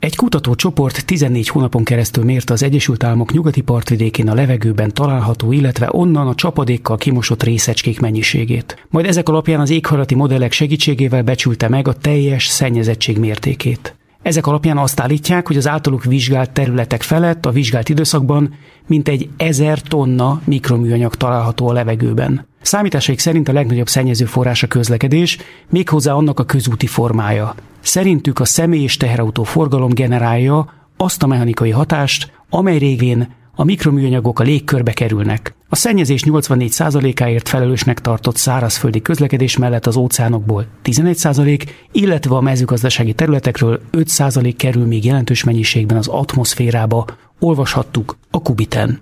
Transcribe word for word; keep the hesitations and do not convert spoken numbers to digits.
Egy kutatócsoport tizennégy hónapon keresztül mérte az Egyesült Államok nyugati partvidékén a levegőben található, illetve onnan a csapadékkal kimosott részecskék mennyiségét. Majd ezek alapján az éghajlati modellek segítségével becsülte meg a teljes szennyezettség mértékét. Ezek alapján azt állítják, hogy az általuk vizsgált területek felett a vizsgált időszakban mintegy ezer tonna mikroműanyag található a levegőben. Számításaik szerint a legnagyobb szennyező forrás a közlekedés, méghozzá annak a közúti formája. Szerintük a személy- és teherautó forgalom generálja azt a mechanikai hatást, amely révén a mikroműanyagok a légkörbe kerülnek. A szennyezés nyolcvannégy százalékáért felelősnek tartott szárazföldi közlekedés mellett az óceánokból tizenegy százalék, illetve a mezőgazdasági területekről öt százalék kerül még jelentős mennyiségben az atmoszférába, olvashattuk a Kubiten.